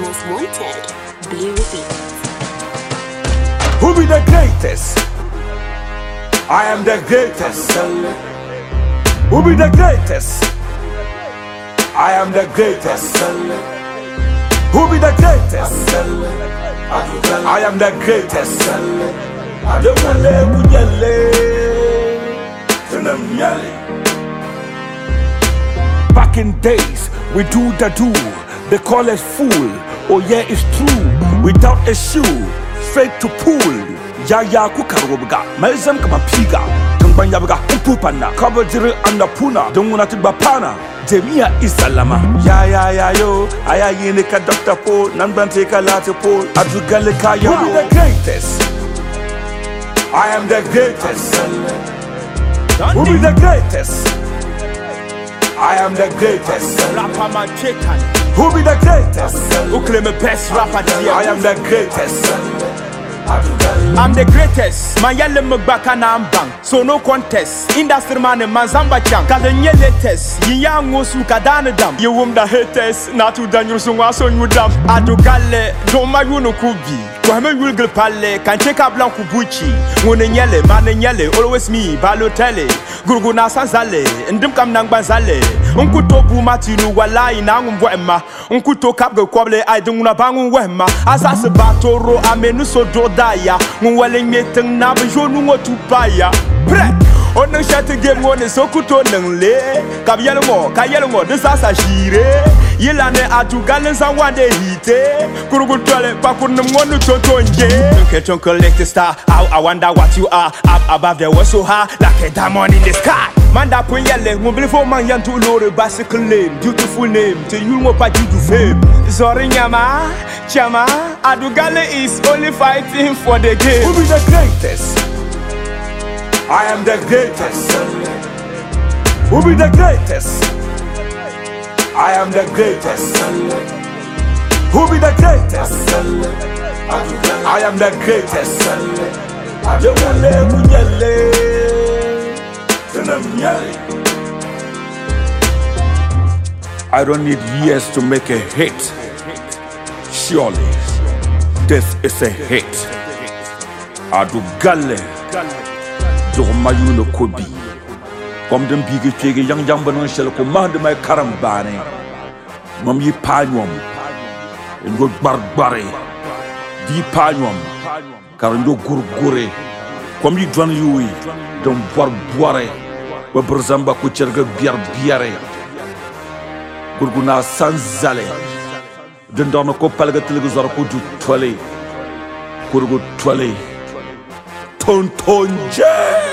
Most Wanted, Blue Beats. Who be the greatest? I am the greatest. Who be the greatest? I am the greatest. Who be the greatest? I am the greatest. Back in days, we do the do. They call us fool. Oh yeah, it's true. Without a shoe, straight to pool. Ya kukarobga, maizam kama piga. Tumbanya baga upupana. Cover drill and the puna. Don't wanna to bapana. Demia is salama. Ya yo. Aya yinika Dr. Po. Nanban take a lot of po. Adugalika yo. Who be the greatest? I am the greatest. Who be the greatest? I am the greatest. Rapper man chicken. Who be the greatest? Who claim the best rapper today? I am the greatest. I'm the greatest. My yellow mubaka na ambang. So no contest. Industry man and manzamba chang. Cause nye latest. Yiyang wosu kadana dam. You wum the haters. Natu danyo sungwaso nyudam. Adugale. Doma yuno kubi. Kwame yulgul pale. Kan check up blanc kubuchi. Ngone nyele. Mane nyele. Always me. Balotele. Gurguna sanzale. Ndim kam nang banzale. Unkuto bumatinu walai na ngumwema. Unkuto kapge kwable. Aidunguna bangu wema. Asase batoro amenu so dodaya. Ngwele meteng na bejonu ngotupaya. Pre. Oneng shate game ngone sokuto nengle. Kayelmo desasa shire. Yelane atugalen sanwande hite. Kurugutole pakunem ngonu totonje. Don't collect the star. I wonder what you are. Up above the world so high, like a diamond in the sky. Manda punyele, mobile for man yan to lore bicycle name, beautiful name, till you know what you do fame. Sorry nyama, chama, Adugale is only fighting for the game. Who be the greatest? I am the greatest. Who be the greatest? I am the greatest. Who be the greatest? I am the greatest. I don't need years to make a hit. Surely, this is a hit. Adugale, Zomayuno Kobi. Come them big figure, young banon shall command my carambane. Mummy Panyum, and good barbari. Di Panyum, Karando Gurgure. Come you dwan you, don't barbuare. Wabrazamba kucherga biare. Gurguna sanzale. Dendano kopalga telegazar kudu twale. Kurgu twale. Tontonje.